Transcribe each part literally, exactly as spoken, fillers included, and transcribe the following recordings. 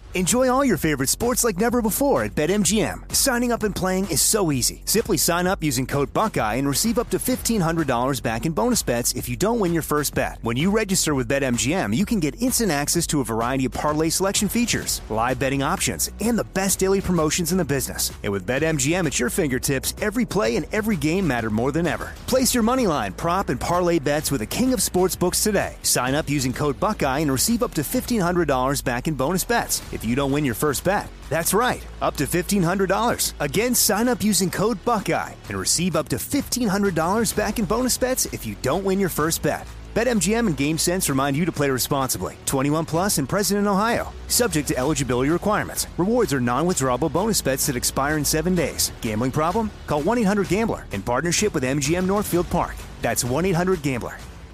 Enjoy all your favorite sports like never before at BetMGM. Signing up and playing is so easy. Simply sign up using code Buckeye and receive up to fifteen hundred dollars back in bonus bets if you don't win your first bet. When you register with BetMGM, you can get instant access to a variety of parlay selection features, live betting options, and the best daily promotions in the business. And with BetMGM at your fingertips, every play and every game matter more than ever. Place your moneyline, prop, and parlay bets with the king of sportsbooks today. Sign up using code Buckeye and receive up to fifteen hundred dollars back in bonus bets if you don't win your first bet. That's right, up to fifteen hundred dollars. Again, sign up using code Buckeye and receive up to fifteen hundred dollars back in bonus bets if you don't win your first bet. BetMGM and GameSense remind you to play responsibly. twenty-one plus and present in Ohio. Subject to eligibility requirements. Rewards are non-withdrawable bonus bets that expire in seven days. Gambling problem? Call one eight hundred gambler in partnership with M G M Northfield Park. That's one eight hundred gambler.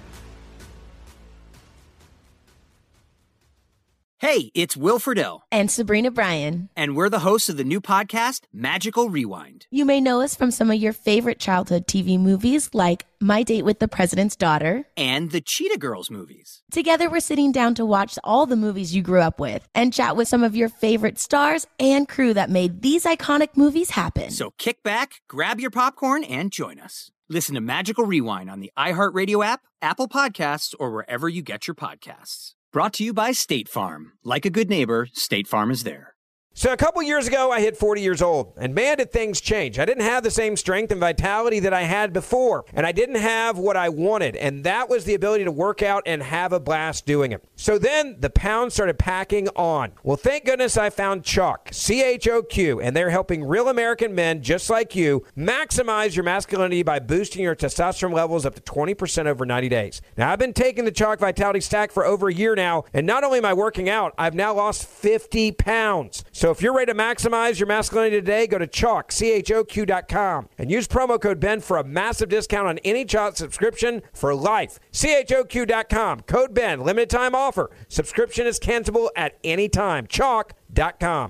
Hey, it's Will Friedle. And Sabrina Bryan. And we're the hosts of the new podcast, Magical Rewind. You may know us from some of your favorite childhood T V movies like My Date with the President's Daughter. And the Cheetah Girls movies. Together, we're sitting down to watch all the movies you grew up with and chat with some of your favorite stars and crew that made these iconic movies happen. So kick back, grab your popcorn, and join us. Listen to Magical Rewind on the iHeartRadio app, Apple Podcasts, or wherever you get your podcasts. Brought to you by State Farm. Like a good neighbor, State Farm is there. So a couple years ago, I hit forty years old, and man, did things change. I didn't have the same strength and vitality that I had before, and I didn't have what I wanted, and that was the ability to work out and have a blast doing it. So then the pounds started packing on. Well, thank goodness I found Choq, C H O Q, and they're helping real American men just like you maximize your masculinity by boosting your testosterone levels up to twenty percent over ninety days. Now, I've been taking the Choq Vitality Stack for over a year now, and not only am I working out, I've now lost fifty pounds. So if you're ready to maximize your masculinity today, go to Choq, C H O Q dot com, and use promo code Ben for a massive discount on any Choq subscription for life. C H O Q dot com, code Ben, limited time offer. Subscription is cancelable at any time. Choq dot com.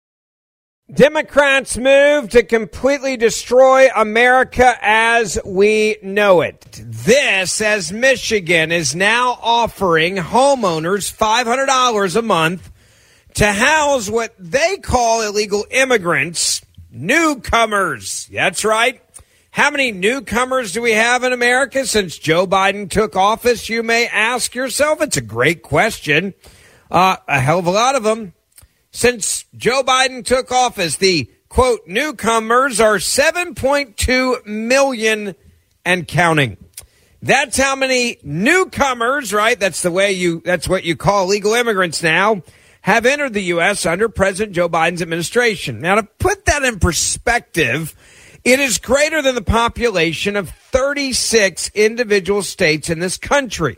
Democrats move to completely destroy America as we know it. This as Michigan is now offering homeowners five hundred dollars a month to house what they call illegal immigrants, newcomers. That's right. How many newcomers do we have in America since Joe Biden took office, you may ask yourself? It's a great question. Uh, a hell of a lot of them. Since Joe Biden took office, the, quote, newcomers are seven point two million and counting. That's how many newcomers, right? That's the way you, that's what you call illegal immigrants now, have entered the U S under President Joe Biden's administration. Now, to put that in perspective, it is greater than the population of thirty-six individual states in this country.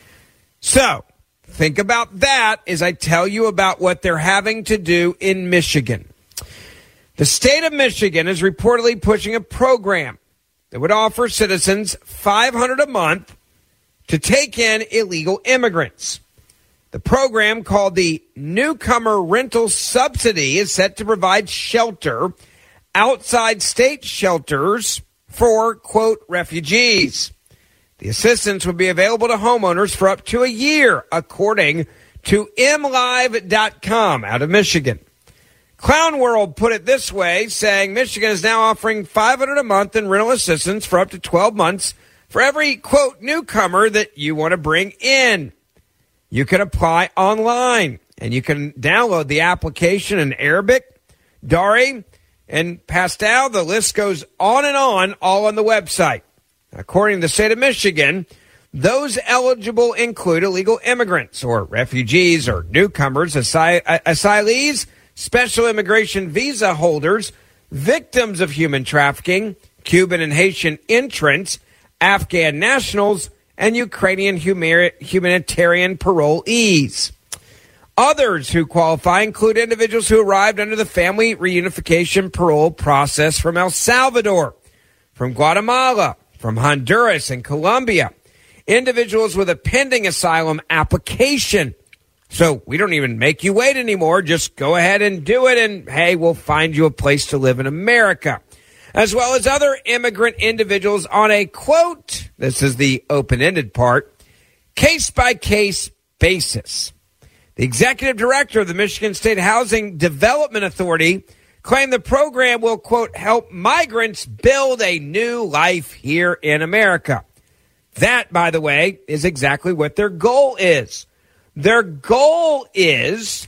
So, think about that as I tell you about what they're having to do in Michigan. The state of Michigan is reportedly pushing a program that would offer citizens five hundred dollars a month to take in illegal immigrants. The program, called the Newcomer Rental Subsidy, is set to provide shelter outside state shelters for, quote, refugees. The assistance would be available to homeowners for up to a year, according to M Live dot com out of Michigan. Clown World put it this way, saying Michigan is now offering five hundred dollars a month in rental assistance for up to twelve months for every, quote, newcomer that you want to bring in. You can apply online, and you can download the application in Arabic, Dari, and Pastel. The list goes on and on, all on the website. According to the state of Michigan, those eligible include illegal immigrants or refugees or newcomers, asyl- asylees, special immigration visa holders, victims of human trafficking, Cuban and Haitian entrants, Afghan nationals, and Ukrainian humanitarian parolees. Others who qualify include individuals who arrived under the family reunification parole process from El Salvador, from Guatemala, from Honduras and Colombia, individuals with a pending asylum application. So we don't even make you wait anymore. Just go ahead and do it, and hey, we'll find you a place to live in America. As well as other immigrant individuals on a, quote, this is the open-ended part, case-by-case basis. The executive director of the Michigan State Housing Development Authority claimed the program will, quote, help migrants build a new life here in America. That, by the way, is exactly what their goal is. Their goal is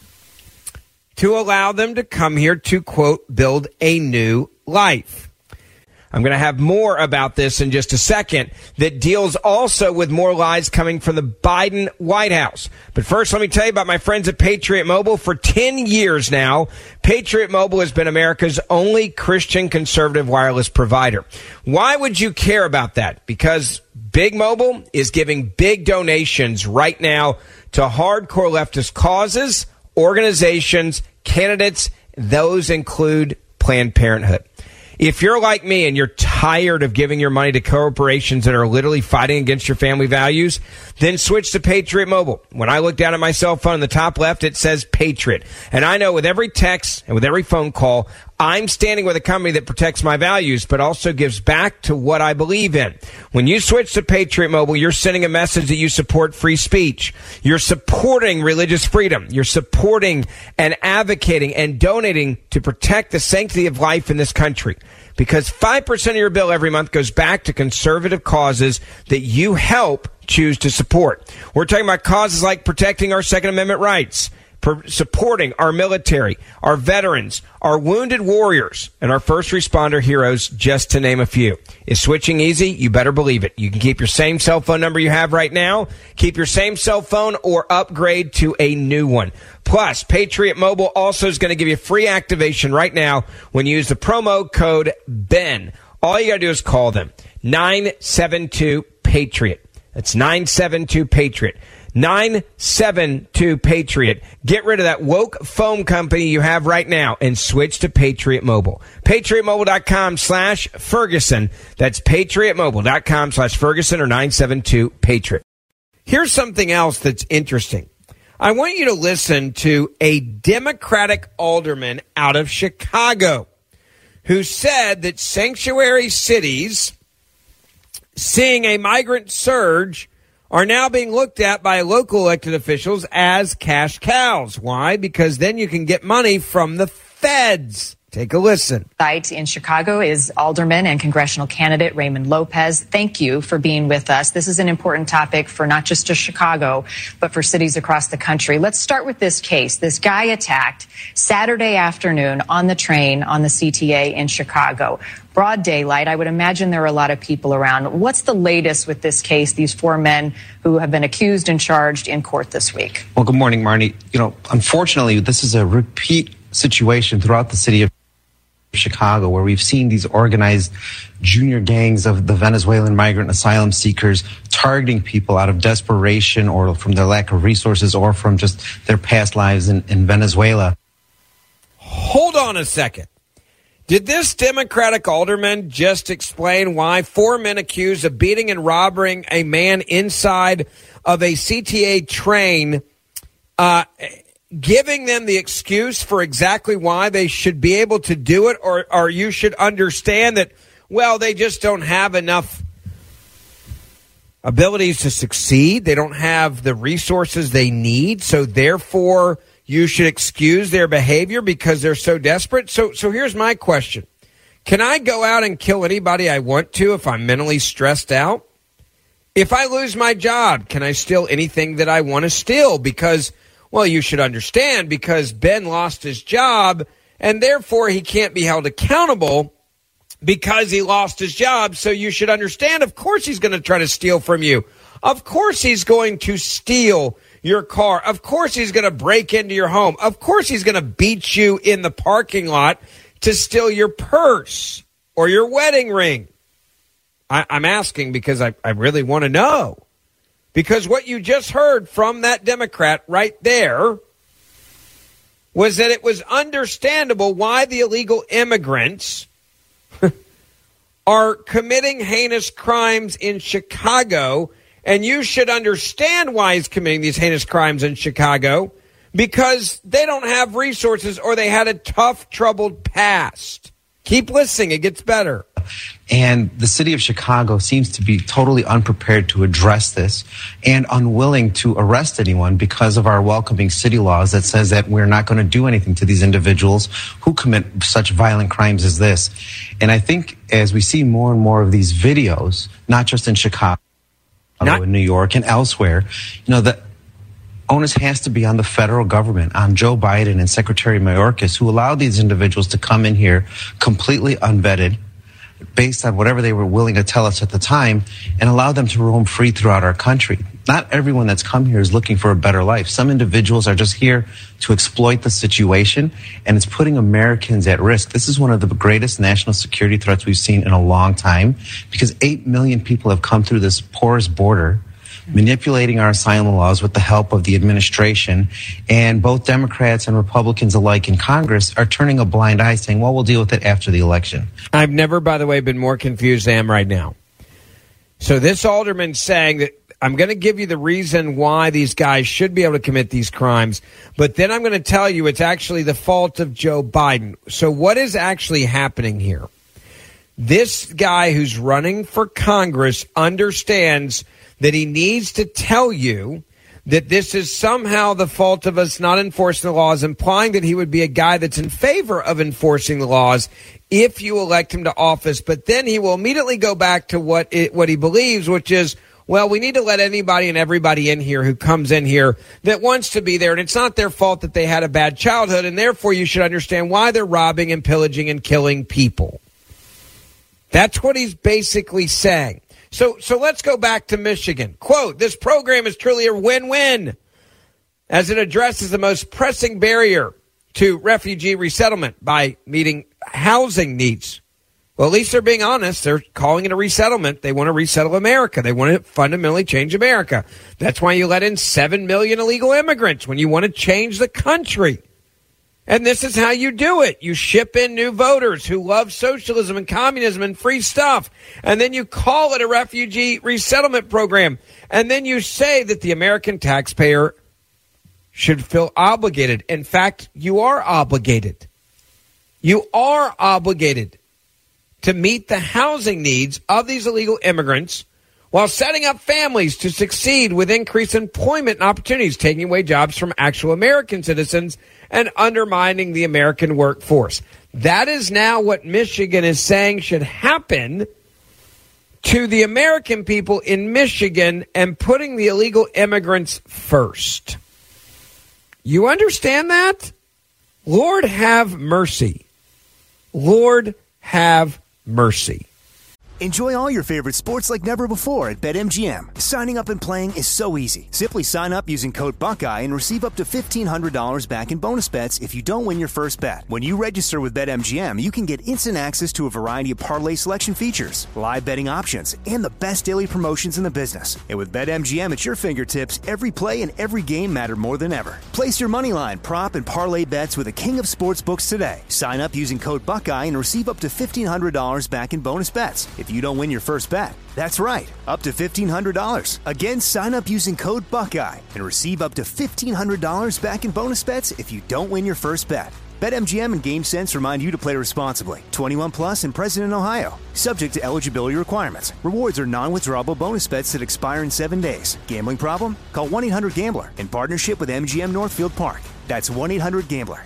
to allow them to come here to, quote, build a new life. I'm going to have more about this in just a second that deals also with more lies coming from the Biden White House. But first, let me tell you about my friends at Patriot Mobile. For ten years now, Patriot Mobile has been America's only Christian conservative wireless provider. Why would you care about that? Because Big Mobile is giving big donations right now to hardcore leftist causes, organizations, candidates. Those include Planned Parenthood. If you're like me and you're tired of giving your money to corporations that are literally fighting against your family values, then switch to Patriot Mobile. When I look down at my cell phone in the top left, it says Patriot. And I know with every text and with every phone call, I'm standing with a company that protects my values, but also gives back to what I believe in. When you switch to Patriot Mobile, you're sending a message that you support free speech. You're supporting religious freedom. You're supporting and advocating and donating to protect the sanctity of life in this country. Because five percent of your bill every month goes back to conservative causes that you help choose to support. We're talking about causes like protecting our Second Amendment rights, per- supporting our military, our veterans, our wounded warriors, and our first responder heroes, just to name a few. Is switching easy? You better believe it. You can keep your same cell phone number you have right now, keep your same cell phone, or upgrade to a new one. Plus, Patriot Mobile also is going to give you free activation right now when you use the promo code Ben. All you got to do is call them. nine seven two Patriot. That's nine seven two Patriot. nine seven two Patriot. Get rid of that woke phone company you have right now and switch to Patriot Mobile. PatriotMobile.com slash Ferguson. That's PatriotMobile.com slash Ferguson or nine seven two Patriot. Here's something else that's interesting. I want you to listen to a Democratic alderman out of Chicago who said that sanctuary cities seeing a migrant surge are now being looked at by local elected officials as cash cows. Why? Because then you can get money from the feds. Take a listen. Site in Chicago is Alderman and congressional candidate Raymond Lopez. Thank you for being with us. This is an important topic for not just to Chicago, but for cities across the country. Let's start with this case. This guy attacked Saturday afternoon on the train on the C T A in Chicago. Broad daylight. I would imagine there are a lot of people around. What's the latest with this case, these four men who have been accused and charged in court this week? Well, good morning, Marnie. You know, unfortunately, this is a repeat situation throughout the city of Chicago, where we've seen these organized junior gangs of the Venezuelan migrant asylum seekers targeting people out of desperation or from their lack of resources or from just their past lives in, in Venezuela. Hold on a second. Did this Democratic alderman just explain why four men accused of beating and robbing a man inside of a C T A train, uh, giving them the excuse for exactly why they should be able to do it, or, or you should understand that, well, they just don't have enough abilities to succeed. They don't have the resources they need, so therefore you should excuse their behavior because they're so desperate. So, so here's my question. Can I go out and kill anybody I want to if I'm mentally stressed out? If I lose my job, can I steal anything that I want to steal? Because, well, you should understand, because Ben lost his job and therefore he can't be held accountable because he lost his job. So you should understand, of course he's going to try to steal from you. Of course he's going to steal your car. Of course he's going to break into your home. Of course he's going to beat you in the parking lot to steal your purse or your wedding ring. I, I'm asking because I, I really want to know. Because what you just heard from that Democrat right there was that it was understandable why the illegal immigrants are committing heinous crimes in Chicago. And you should understand why he's committing these heinous crimes in Chicago, because they don't have resources or they had a tough, troubled past. Keep listening. It gets better. And the city of Chicago seems to be totally unprepared to address this and unwilling to arrest anyone because of our welcoming city laws that says that we're not going to do anything to these individuals who commit such violent crimes as this. And I think as we see more and more of these videos, not just in Chicago, not in New York and elsewhere, you know, the onus has to be on the federal government, on Joe Biden and Secretary Mayorkas, who allowed these individuals to come in here completely unvetted, based on whatever they were willing to tell us at the time, and allow them to roam free throughout our country. Not everyone that's come here is looking for a better life. Some individuals are just here to exploit the situation, and it's putting Americans at risk. This is one of the greatest national security threats we've seen in a long time, because eight million people have come through this porous border, manipulating our asylum laws with the help of the administration, and both Democrats and Republicans alike in Congress are turning a blind eye, saying, well, we'll deal with it after the election. I've never, by the way, been more confused than I am right now. So this alderman saying that I'm going to give you the reason why these guys should be able to commit these crimes, but then I'm going to tell you it's actually the fault of Joe Biden. So what is actually happening here? This guy who's running for Congress understands that he needs to tell you that this is somehow the fault of us not enforcing the laws, implying that he would be a guy that's in favor of enforcing the laws if you elect him to office. But then he will immediately go back to what it, what he believes, which is, well, we need to let anybody and everybody in here who comes in here that wants to be there. And it's not their fault that they had a bad childhood. And therefore, you should understand why they're robbing and pillaging and killing people. That's what he's basically saying. So so let's go back to Michigan. Quote, this program is truly a win-win as it addresses the most pressing barrier to refugee resettlement by meeting housing needs. Well, at least they're being honest. They're calling it a resettlement. They want to resettle America. They want to fundamentally change America. That's why you let in seven million illegal immigrants, when you want to change the country. And this is how you do it. You ship in new voters who love socialism and communism and free stuff. And then you call it a refugee resettlement program. And then you say that the American taxpayer should feel obligated. In fact, you are obligated. You are obligated to meet the housing needs of these illegal immigrants while setting up families to succeed with increased employment and opportunities, taking away jobs from actual American citizens and undermining the American workforce. That is now what Michigan is saying should happen to the American people in Michigan, and putting the illegal immigrants first. You understand that? Lord have mercy. Lord have mercy. Enjoy all your favorite sports like never before at BetMGM. Signing up and playing is so easy. Simply sign up using code Buckeye and receive up to fifteen hundred dollars back in bonus bets if you don't win your first bet. When you register with BetMGM, you can get instant access to a variety of parlay selection features, live betting options, and the best daily promotions in the business. And with BetMGM at your fingertips, every play and every game matter more than ever. Place your moneyline, prop, and parlay bets with the king of sportsbooks today. Sign up using code Buckeye and receive up to fifteen hundred dollars back in bonus bets if you don't win your first bet. That's right, up to fifteen hundred dollars. Again, sign up using code Buckeye and receive up to fifteen hundred dollars back in bonus bets if you don't win your first bet. BetMGM and GameSense remind you to play responsibly. twenty-one plus and present in Ohio. Subject to eligibility requirements. Rewards are non-withdrawable bonus bets that expire in seven days. Gambling problem? Call one eight hundred gambler in partnership with M G M Northfield Park. That's one eight hundred gambler.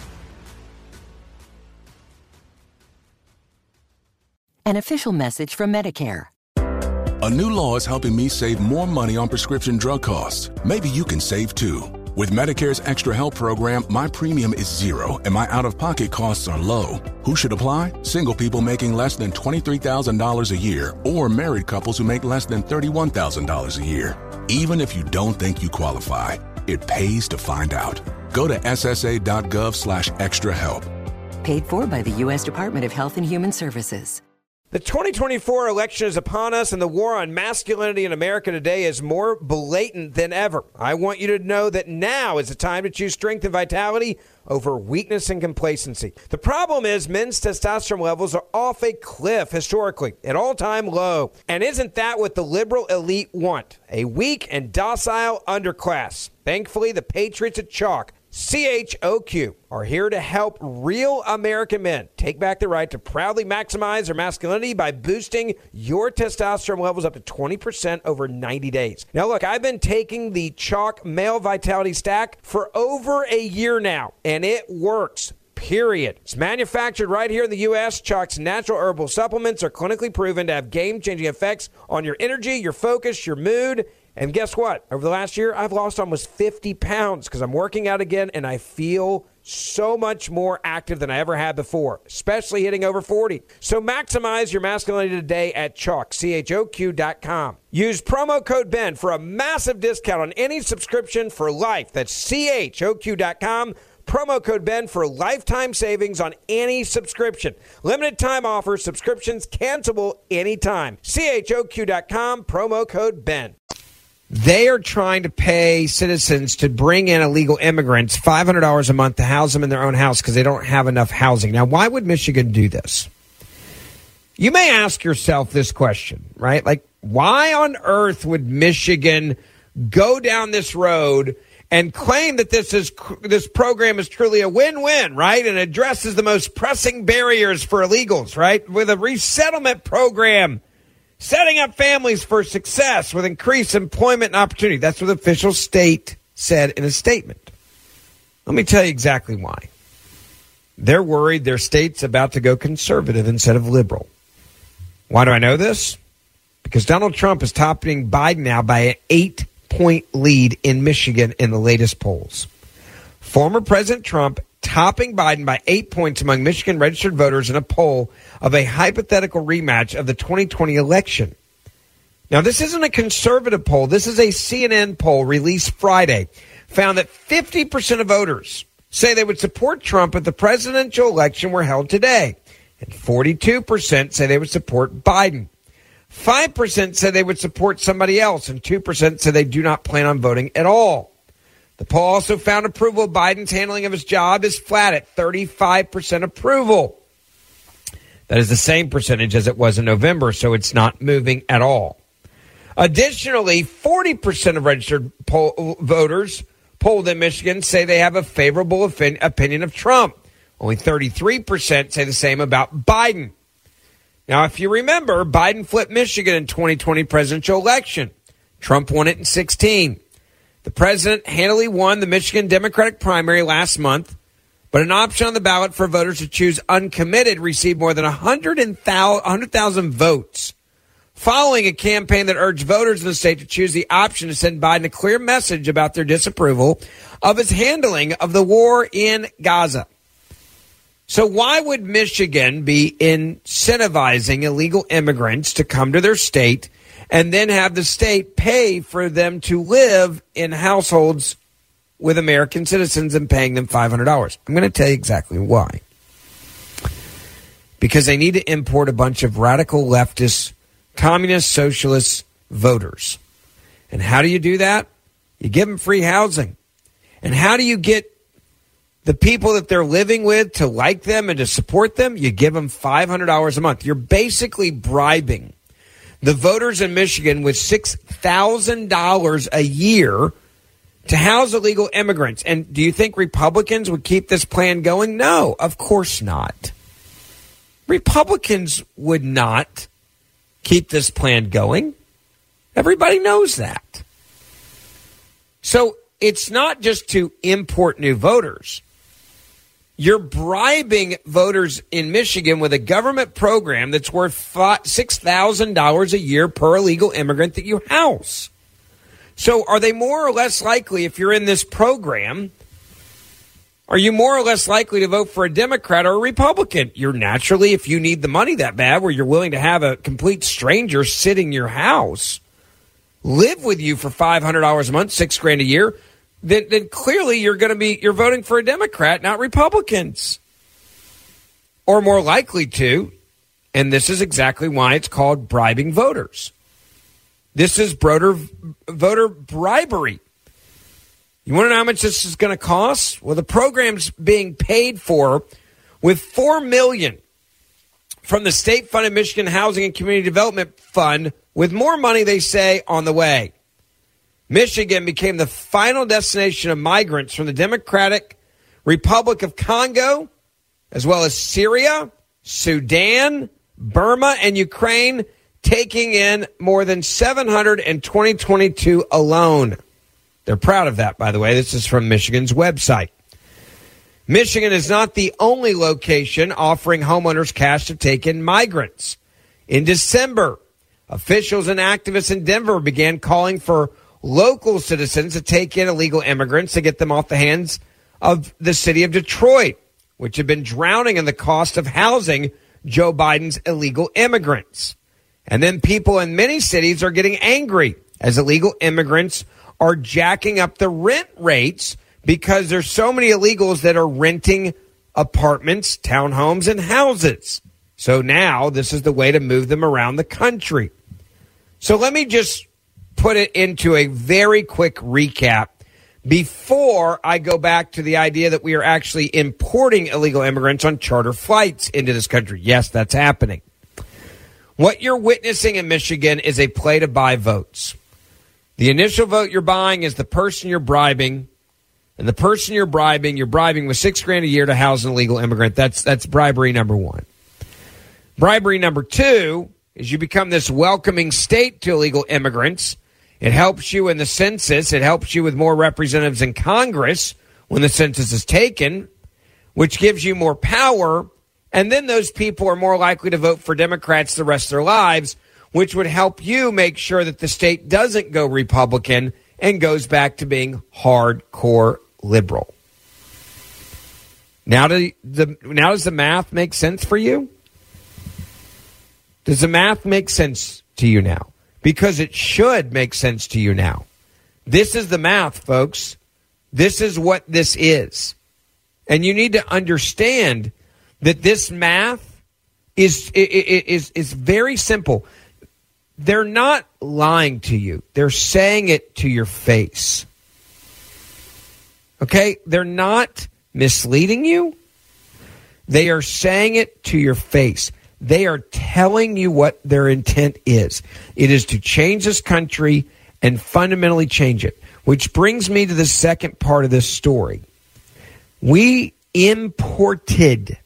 An official message from Medicare. A new law is helping me save more money on prescription drug costs. Maybe you can save too. With Medicare's Extra Help program, my premium is zero and my out-of-pocket costs are low. Who should apply? Single people making less than twenty-three thousand dollars a year, or married couples who make less than thirty-one thousand dollars a year. Even if you don't think you qualify, it pays to find out. Go to ssa.gov slash extra help. Paid for by the U S Department of Health and Human Services. The twenty twenty-four election is upon us, and the war on masculinity in America today is more blatant than ever. I want you to know that now is the time to choose strength and vitality over weakness and complacency. The problem is men's testosterone levels are off a cliff historically, an all-time low. And isn't that what the liberal elite want? A weak and docile underclass. Thankfully, the patriots at Chalk C H O Q are here to help real American men take back the right to proudly maximize their masculinity by boosting your testosterone levels up to twenty percent over ninety days. Now, look, I've been taking the Chalk Male Vitality Stack for over a year now, and it works. Period. It's manufactured right here in the U S Chalk's natural herbal supplements are clinically proven to have game-changing effects on your energy, your focus, your mood. And guess what? Over the last year, I've lost almost fifty pounds because I'm working out again, and I feel so much more active than I ever had before, especially hitting over forty. So maximize your masculinity today at Chalk, C H O Q dot com. Use promo code Ben for a massive discount on any subscription for life. That's C H O Q dot com. Promo code Ben for lifetime savings on any subscription. Limited time offer. Subscriptions cancelable anytime. C H O Q dot com. Promo code Ben. They are trying to pay citizens to bring in illegal immigrants five hundred dollars a month to house them in their own house because they don't have enough housing. Now, why would Michigan do this? You may ask yourself this question, right? Like, why on earth would Michigan go down this road and claim that this is this program is truly a win-win, right? And addresses the most pressing barriers for illegals, right? With a resettlement program, setting up families for success with increased employment and opportunity. That's what the official state said in a statement. Let me tell you exactly why. They're worried their state's about to go conservative instead of liberal. Why do I know this? Because Donald Trump is topping Biden now by an eight point lead in Michigan in the latest polls. Former President Trump topping Biden by eight points among Michigan registered voters in a poll of a hypothetical rematch of the twenty twenty election. Now, this isn't a conservative poll. This is a C N N poll released Friday. Found that fifty percent of voters say they would support Trump if the presidential election were held today. And forty-two percent say they would support Biden. five percent say they would support somebody else, and two percent say they do not plan on voting at all. The poll also found approval of Biden's handling of his job is flat at thirty-five percent approval. That is the same percentage as it was in November, so it's not moving at all. Additionally, forty percent of registered poll voters polled in Michigan say they have a favorable opin- opinion of Trump. Only thirty-three percent say the same about Biden. Now, if you remember, Biden flipped Michigan in twenty twenty presidential election. Trump won it in sixteen. The president handily won the Michigan Democratic primary last month, but an option on the ballot for voters to choose uncommitted received more than one hundred thousand votes, following a campaign that urged voters in the state to choose the option to send Biden a clear message about their disapproval of his handling of the war in Gaza. So why would Michigan be incentivizing illegal immigrants to come to their state and then have the state pay for them to live in households with American citizens and paying them five hundred dollars? I'm going to tell you exactly why. Because they need to import a bunch of radical leftist, communist, socialist voters. And how do you do that? You give them free housing. And how do you get the people that they're living with to like them and to support them? You give them five hundred dollars a month. You're basically bribing the voters in Michigan with six thousand dollars a year to house illegal immigrants. And do you think Republicans would keep this plan going? No, of course not. Republicans would not keep this plan going. Everybody knows that. So it's not just to import new voters. You're bribing voters in Michigan with a government program that's worth six thousand dollars a year per illegal immigrant that you house. So are they more or less likely, if you're in this program, are you more or less likely to vote for a Democrat or a Republican? You're naturally, if you need the money that bad, where you're willing to have a complete stranger sit in your house, live with you for five hundred dollars a month, six grand a year, Then, then clearly you're going to be, you're voting for a Democrat, not Republicans. Or more likely to, and this is exactly why it's called bribing voters. This is voter, voter bribery. You want to know how much this is going to cost? Well, the program's being paid for with four million dollars from the state-funded Michigan Housing and Community Development Fund, with more money, they say, on the way. Michigan became the final destination of migrants from the Democratic Republic of Congo, as well as Syria, Sudan, Burma, and Ukraine, taking in more than seven hundred in twenty twenty-two alone. They're proud of that, by the way. This is from Michigan's website. Michigan is not the only location offering homeowners cash to take in migrants. In December, officials and activists in Denver began calling for local citizens to take in illegal immigrants to get them off the hands of the city of Detroit, which had been drowning in the cost of housing Joe Biden's illegal immigrants. And then people in many cities are getting angry as illegal immigrants are jacking up the rent rates because there's so many illegals that are renting apartments, townhomes, and houses. So now this is the way to move them around the country. So let me just put it into a very quick recap before I go back to the idea that we are actually importing illegal immigrants on charter flights into this country. Yes, that's happening. What you're witnessing in Michigan is a play to buy votes. The initial vote you're buying is the person you're bribing. And the person you're bribing, you're bribing with six grand a year to house an illegal immigrant. That's that's bribery number one. Bribery number two is you become this welcoming state to illegal immigrants. It helps you in the census. It helps you with more representatives in Congress when the census is taken, which gives you more power. And then those people are more likely to vote for Democrats the rest of their lives, which would help you make sure that the state doesn't go Republican and goes back to being hardcore liberal. Now, do the, now does the math make sense for you? Does the math make sense to you now? Because it should make sense to you now. This is the math, folks. This is what this is. And you need to understand that this math is, is, is very simple. They're not lying to you. They're saying it to your face. Okay? They're not misleading you. They are saying it to your face. They are telling you what their intent is. It is to change this country and fundamentally change it. Which brings me to the second part of this story. We imported,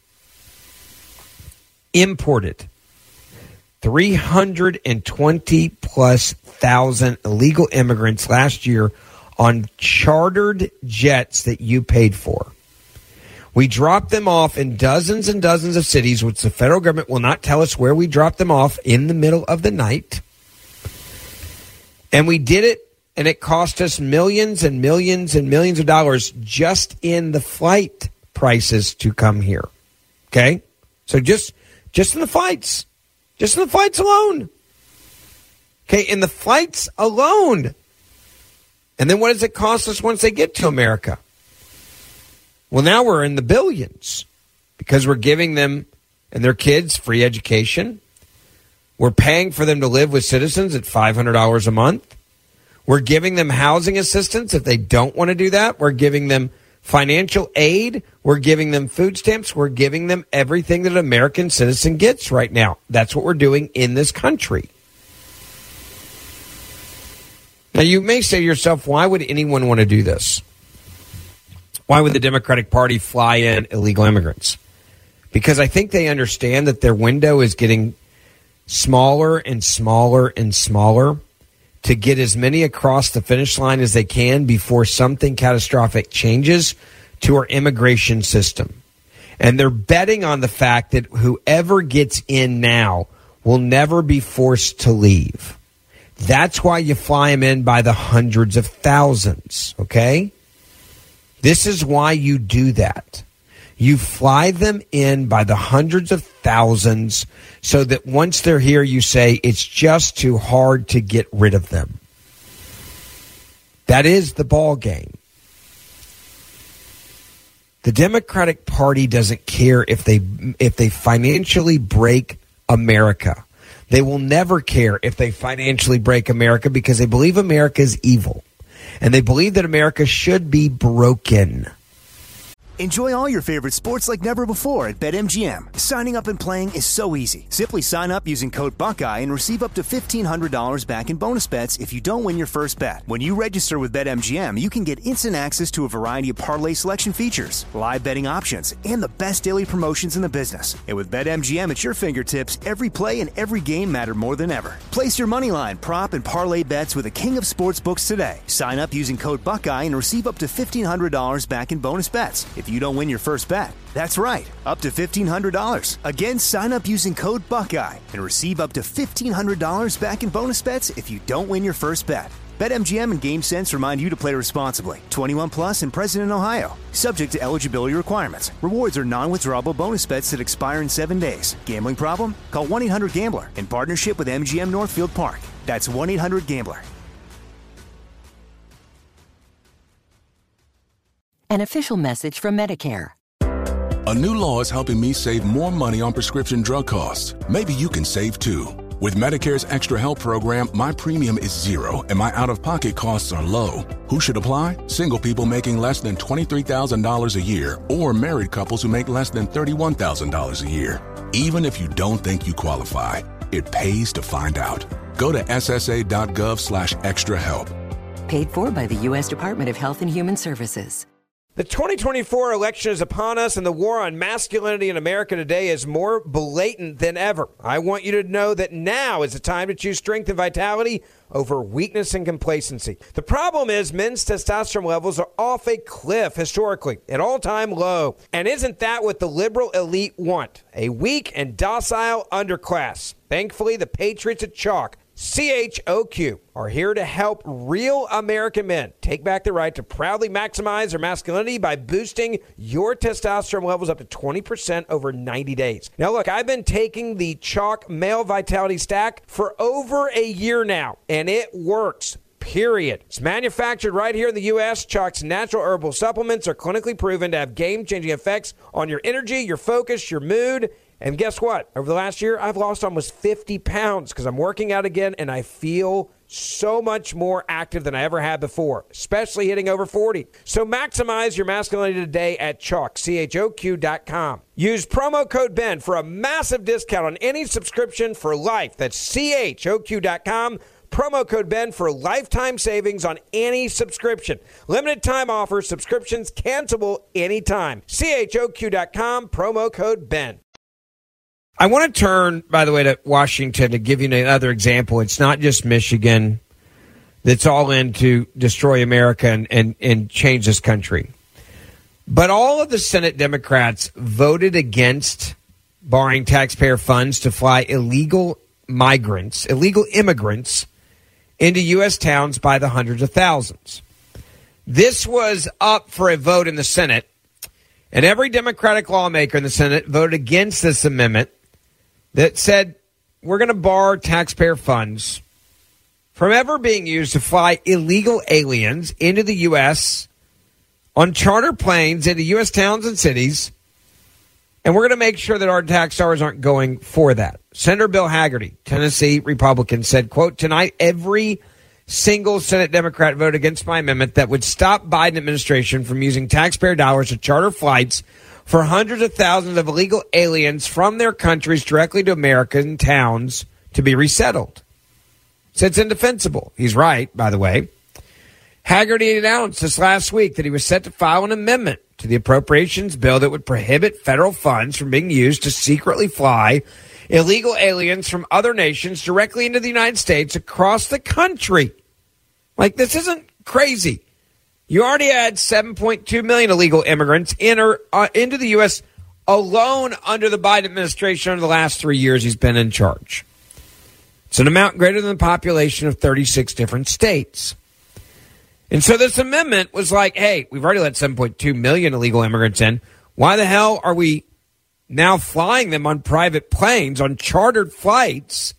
imported three hundred twenty plus thousand illegal immigrants last year on chartered jets that you paid for. We dropped them off in dozens and dozens of cities, which the federal government will not tell us where we dropped them off, in the middle of the night. And we did it, and it cost us millions and millions and millions of dollars just in the flight prices to come here. Okay? So just, just in the flights. Just in the flights alone. Okay, in the flights alone. And then what does it cost us once they get to America? Well, now we're in the billions because we're giving them and their kids free education. We're paying for them to live with citizens at five hundred dollars a month. We're giving them housing assistance if they don't want to do that. We're giving them financial aid. We're giving them food stamps. We're giving them everything that an American citizen gets right now. That's what we're doing in this country. Now, you may say to yourself, why would anyone want to do this? Why would the Democratic Party fly in illegal immigrants? Because I think they understand that their window is getting smaller and smaller and smaller to get as many across the finish line as they can before something catastrophic changes to our immigration system. And they're betting on the fact that whoever gets in now will never be forced to leave. That's why you fly them in by the hundreds of thousands, okay? This is why you do that. You fly them in by the hundreds of thousands so that once they're here, you say it's just too hard to get rid of them. That is the ball game. The Democratic Party doesn't care if they if they financially break America. They will never care if they financially break America because they believe America is evil. And they believe that America should be broken. Enjoy all your favorite sports like never before at BetMGM. Signing up and playing is so easy. Simply sign up using code Buckeye and receive up to fifteen hundred dollars back in bonus bets if you don't win your first bet. When you register with BetMGM, you can get instant access to a variety of parlay selection features, live betting options, and the best daily promotions in the business. And with BetMGM at your fingertips, every play and every game matter more than ever. Place your moneyline, prop, and parlay bets with the king of sportsbooks today. Sign up using code Buckeye and receive up to fifteen hundred dollars back in bonus bets if you don't win your first bet. That's right, up to fifteen hundred dollars. Again, sign up using code Buckeye and receive up to fifteen hundred dollars back in bonus bets if you don't win your first bet. BetMGM and GameSense remind you to play responsibly. twenty-one plus and present in Ohio. Subject to eligibility requirements. Rewards are non-withdrawable bonus bets that expire in seven days. Gambling problem? Call one eight hundred gambler in partnership with M G M Northfield Park. That's one eight hundred gambler. An official message from Medicare. A new law is helping me save more money on prescription drug costs. Maybe you can save too. With Medicare's Extra Help program, my premium is zero and my out-of-pocket costs are low. Who should apply? Single people making less than twenty-three thousand dollars a year or married couples who make less than thirty-one thousand dollars a year. Even if you don't think you qualify, it pays to find out. Go to ssa.gov slash extra help. Paid for by the U S Department of Health and Human Services. The twenty twenty-four election is upon us, and the war on masculinity in America today is more blatant than ever. I want you to know that now is the time to choose strength and vitality over weakness and complacency. The problem is men's testosterone levels are off a cliff historically, an all-time low. And isn't that what the liberal elite want? A weak and docile underclass. Thankfully, the patriots at Chalk, C H O Q, are here to help real American men take back the right to proudly maximize their masculinity by boosting your testosterone levels up to twenty percent over ninety days. Now, look, I've been taking the Chalk Male Vitality Stack for over a year now, and it works. Period. It's manufactured right here in the U S Chalk's natural herbal supplements are clinically proven to have game-changing effects on your energy, your focus, your mood. And guess what? Over the last year, I've lost almost fifty pounds because I'm working out again, and I feel so much more active than I ever had before, especially hitting over forty. So maximize your masculinity today at Chalk, C H O Q dot com. Use promo code Ben for a massive discount on any subscription for life. That's C H O Q dot com. Promo code Ben for lifetime savings on any subscription. Limited time offer. Subscriptions cancelable anytime. C H O Q dot com. Promo code Ben. I want to turn, by the way, to Washington to give you another example. It's not just Michigan that's all in to destroy America and, and, and change this country. But all of the Senate Democrats voted against borrowing taxpayer funds to fly illegal migrants, illegal immigrants into U S towns by the hundreds of thousands. This was up for a vote in the Senate, and every Democratic lawmaker in the Senate voted against this amendment that said we're going to borrow taxpayer funds from ever being used to fly illegal aliens into the U S on charter planes into U S towns and cities, and we're going to make sure that our tax dollars aren't going for that. Senator Bill Hagerty, Tennessee Republican, said, quote, tonight every single Senate Democrat voted against my amendment that would stop Biden administration from using taxpayer dollars to charter flights for hundreds of thousands of illegal aliens from their countries directly to American towns to be resettled. So it's indefensible. He's right, by the way. Hagerty announced this last week that he was set to file an amendment to the appropriations bill that would prohibit federal funds from being used to secretly fly illegal aliens from other nations directly into the United States across the country. Like, this isn't crazy. You already had seven point two million illegal immigrants enter uh, into the U S alone under the Biden administration over the last three years he's been in charge. It's an amount greater than the population of thirty-six different states. And so this amendment was like, hey, we've already let seven point two million illegal immigrants in. Why the hell are we now flying them on private planes, on chartered flights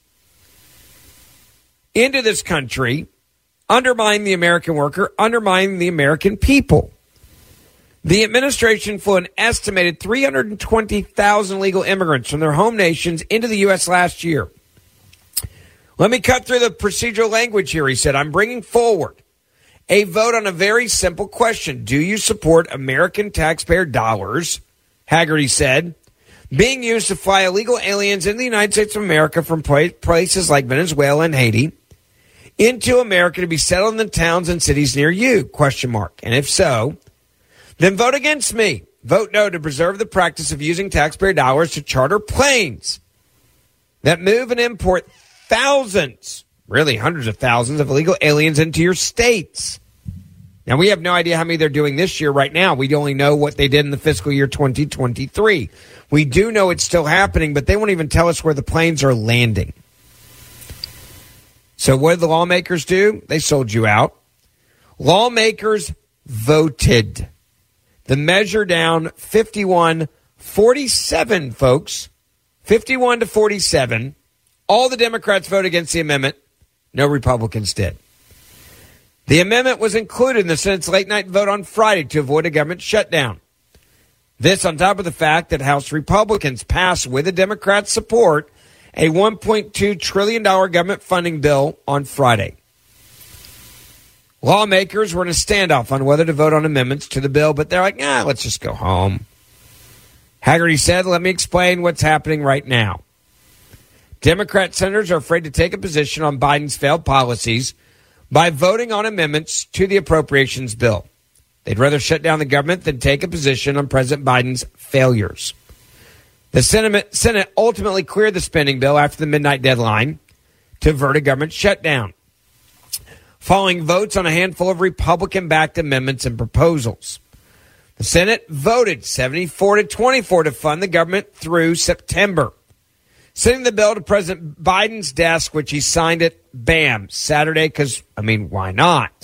into this country, undermining the American worker, undermining the American people? The administration flew an estimated three hundred twenty thousand illegal immigrants from their home nations into the U S last year. Let me cut through the procedural language here. He said, I'm bringing forward a vote on a very simple question. Do you support American taxpayer dollars, Haggerty said, being used to fly illegal aliens into the United States of America from places like Venezuela and Haiti into America to be settled in the towns and cities near you, question mark. And if so, then vote against me. Vote no to preserve the practice of using taxpayer dollars to charter planes that move and import thousands, really hundreds of thousands of illegal aliens into your states. Now, we have no idea how many they're doing this year right now. We only know what they did in the fiscal year twenty twenty-three. We do know it's still happening, but they won't even tell us where the planes are landing. So what did the lawmakers do? They sold you out. Lawmakers voted the measure down fifty-one forty-seven, folks. fifty-one to forty-seven. All the Democrats voted against the amendment. No Republicans did. The amendment was included in the Senate's late-night vote on Friday to avoid a government shutdown. This on top of the fact that House Republicans passed, with the Democrats' support, a one point two trillion dollars government funding bill on Friday. Lawmakers were in a standoff on whether to vote on amendments to the bill, but they're like, ah, let's just go home. Haggerty said, let me explain what's happening right now. Democrat senators are afraid to take a position on Biden's failed policies by voting on amendments to the appropriations bill. They'd rather shut down the government than take a position on President Biden's failures. The Senate, Senate ultimately cleared the spending bill after the midnight deadline to avert a government shutdown, following votes on a handful of Republican-backed amendments and proposals. The Senate voted seventy-four to twenty-four to fund the government through September, sending the bill to President Biden's desk, which he signed it, bam, Saturday, because, I mean, why not?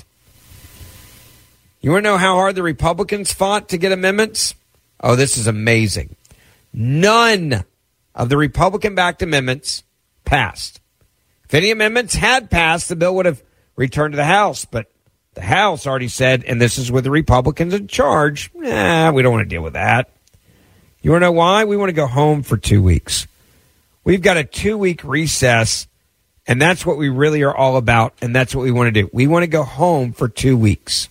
You want to know how hard the Republicans fought to get amendments? Oh, this is amazing. None of the Republican-backed amendments passed. If any amendments had passed, the bill would have returned to the House, but the House already said, and this is with the Republicans in charge, nah, we don't want to deal with that. You want to know why? We want to go home for two weeks. We've got a two-week recess, and that's what we really are all about, and that's what we want to do. We want to go home for two weeks.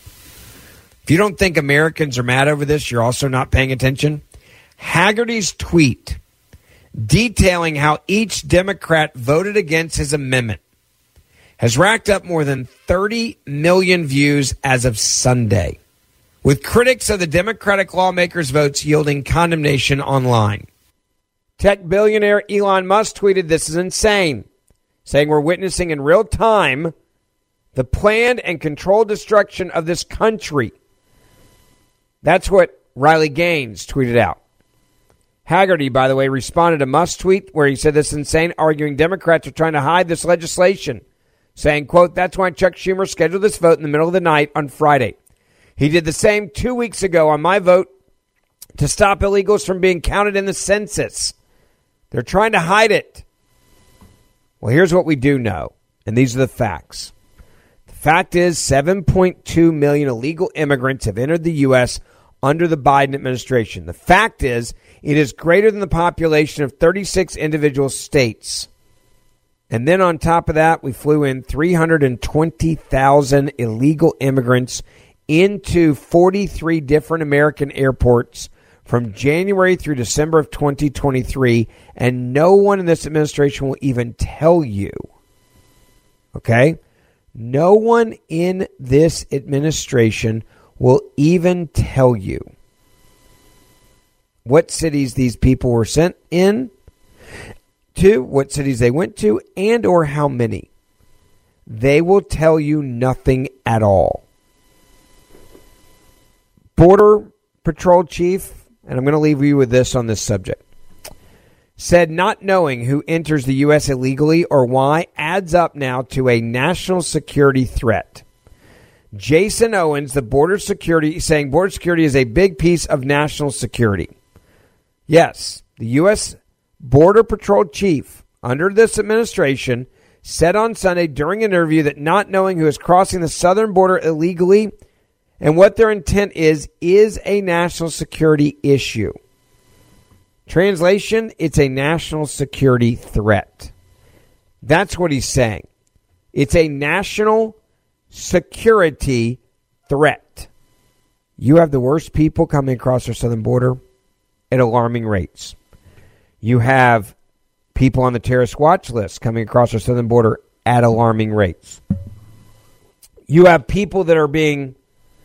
If you don't think Americans are mad over this, you're also not paying attention. Haggerty's tweet detailing how each Democrat voted against his amendment has racked up more than thirty million views as of Sunday, with critics of the Democratic lawmakers' votes yielding condemnation online. Tech billionaire Elon Musk tweeted, "This is insane," saying we're witnessing in real time the planned and controlled destruction of this country. That's what Riley Gaines tweeted out. Haggerty, by the way, responded to Musk's tweet where he said this is insane, arguing Democrats are trying to hide this legislation, saying, quote, that's why Chuck Schumer scheduled this vote in the middle of the night on Friday. He did the same two weeks ago on my vote to stop illegals from being counted in the census. They're trying to hide it. Well, here's what we do know, and these are the facts. The fact is seven point two million illegal immigrants have entered the U S under the Biden administration. The fact is it is greater than the population of thirty-six individual states. And then on top of that, we flew in three hundred twenty thousand illegal immigrants into forty-three different American airports from January through December of twenty twenty-three, and no one in this administration will even tell you. Okay? No one in this administration will even tell you what cities these people were sent in to, what cities they went to, and or how many. They will tell you nothing at all. Border Patrol Chief, and I'm going to leave you with this on this subject, said not knowing who enters the U S illegally or why adds up now to a national security threat. Jason Owens, the border security, saying border security is a big piece of national security. Yes, the U S Border Patrol Chief under this administration said on Sunday during an interview that not knowing who is crossing the southern border illegally and what their intent is, is a national security issue. Translation, it's a national security threat. That's what he's saying. It's a national security threat. You have the worst people coming across our southern border at alarming rates. You have people on the terrorist watch list coming across our southern border at alarming rates. You have people that are being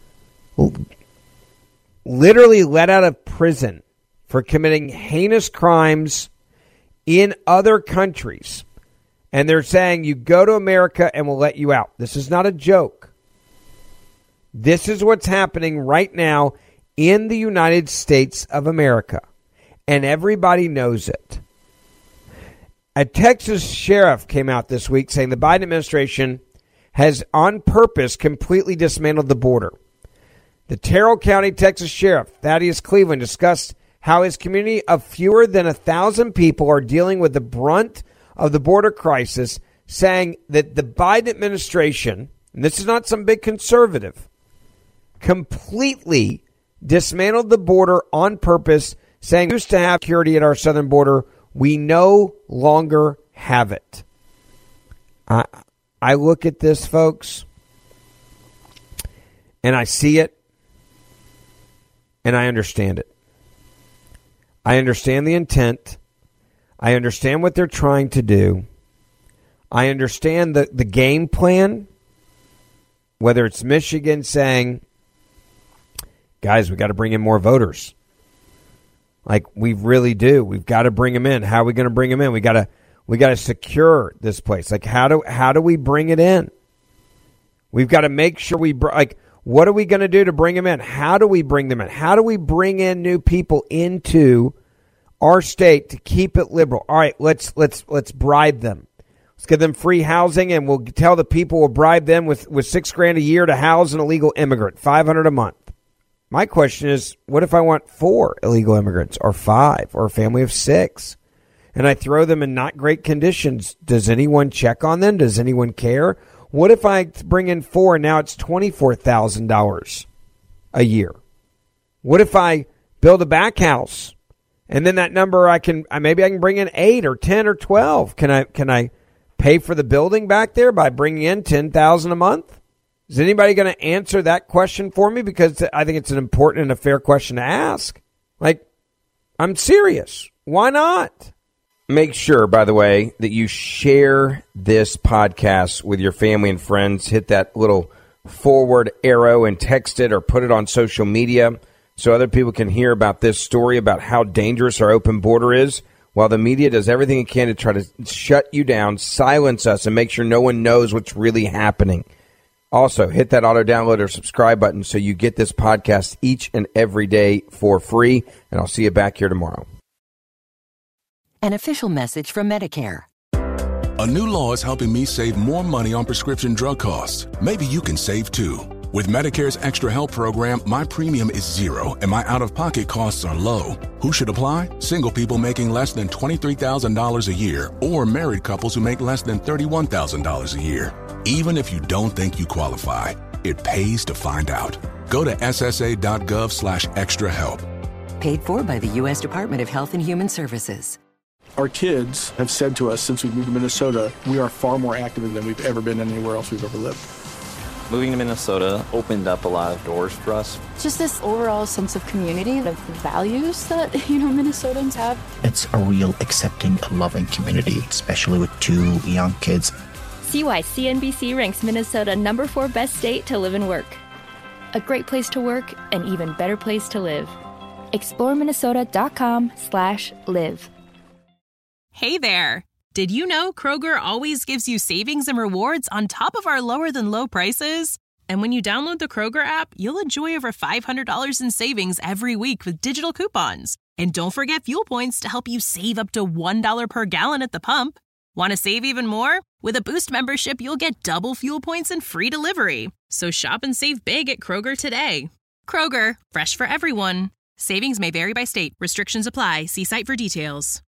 literally let out of prison for committing heinous crimes in other countries. And they're saying, you go to America and we'll let you out. This is not a joke. This is what's happening right now in the United States of America. And everybody knows it. A Texas sheriff came out this week saying the Biden administration has on purpose completely dismantled the border. The Terrell County, Texas sheriff, Thaddeus Cleveland, discussed how his community of fewer than a thousand people are dealing with the brunt of the border crisis, saying that the Biden administration, and this is not some big conservative, completely dismantled the border on purpose, saying we used to have security at our southern border. We no longer have it. I, I look at this, folks, and I see it, and I understand it. I understand the intent. I understand what they're trying to do. I understand the, the game plan, whether it's Michigan saying, guys, we got to bring in more voters. Like, we really do. We've got to bring them in. How are we going to bring them in? We got to we got to secure this place. Like, how do how do we bring it in? We've got to make sure we br- like. What are we going to do to bring them in? How do we bring them in? How do we bring in new people into our state to keep it liberal? All right, let's let's let's bribe them. Let's give them free housing, and we'll tell the people we'll bribe them with, with six grand a year to house an illegal immigrant, five hundred a month. My question is, what if I want four illegal immigrants, or five, or a family of six, and I throw them in not great conditions? Does anyone check on them? Does anyone care? What if I bring in four and now it's twenty-four thousand dollars a year? What if I build a back house and then that number I can maybe I can bring in eight or ten or twelve? Can I can I pay for the building back there by bringing in ten thousand dollars a month? Is anybody going to answer that question for me? Because I think it's an important and a fair question to ask. Like, I'm serious. Why not? Make sure, by the way, that you share this podcast with your family and friends. Hit that little forward arrow and text it or put it on social media so other people can hear about this story, about how dangerous our open border is, while the media does everything it can to try to shut you down, silence us, and make sure no one knows what's really happening. Also, hit that auto-download or subscribe button so you get this podcast each and every day for free, and I'll see you back here tomorrow. An official message from Medicare. A new law is helping me save more money on prescription drug costs. Maybe you can save too. With Medicare's Extra Help program, my premium is zero and my out-of-pocket costs are low. Who should apply? Single people making less than twenty-three thousand dollars a year or married couples who make less than thirty-one thousand dollars a year. Even if you don't think you qualify, it pays to find out. Go to ssa.gov slash extra help. Paid for by the U S Department of Health and Human Services. Our kids have said to us since we moved to Minnesota, we are far more active than we've ever been anywhere else we've ever lived. Moving to Minnesota opened up a lot of doors for us. Just this overall sense of community, of values that, you know, Minnesotans have. It's a real accepting, loving community, especially with two young kids. See why C N B C ranks Minnesota number four best state to live and work. A great place to work, an even better place to live. explore minnesota dot com slash live. Hey there! Did you know Kroger always gives you savings and rewards on top of our lower-than-low prices? And when you download the Kroger app, you'll enjoy over five hundred dollars in savings every week with digital coupons. And don't forget fuel points to help you save up to one dollar per gallon at the pump. Want to save even more? With a Boost membership, you'll get double fuel points and free delivery. So shop and save big at Kroger today. Kroger, fresh for everyone. Savings may vary by state. Restrictions apply. See site for details.